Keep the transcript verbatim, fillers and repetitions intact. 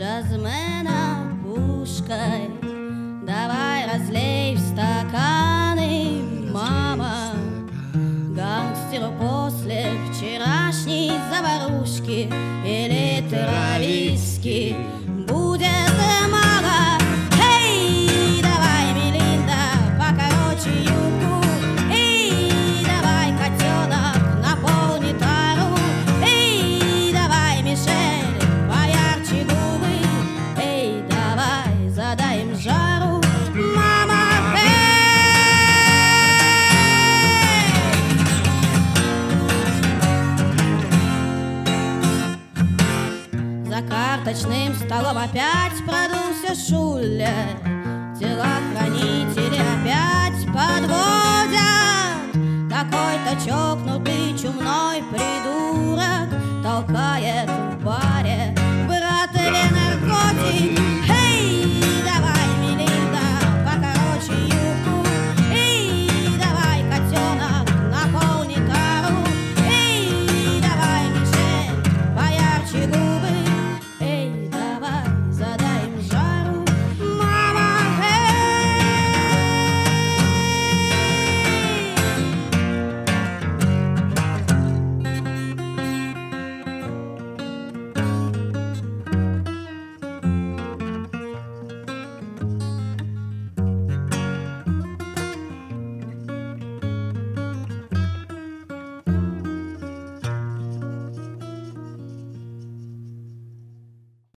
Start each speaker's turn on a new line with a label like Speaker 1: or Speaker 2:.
Speaker 1: джазмена пушкой. Давай разлей в стаканы, мама, гангстеру после вчерашней заварушки и литра виски будет мало. Эй, давай, Мелинда, покороче юбку. Эй, давай, котенок, наполни тару. Эй, давай, Мишель, поярче губы. Эй, давай, задай им жару, мама. За карточным столом опять продулся Шулер. Телохранители опять подводят. Какой-то чокнутый чумной придурок толкает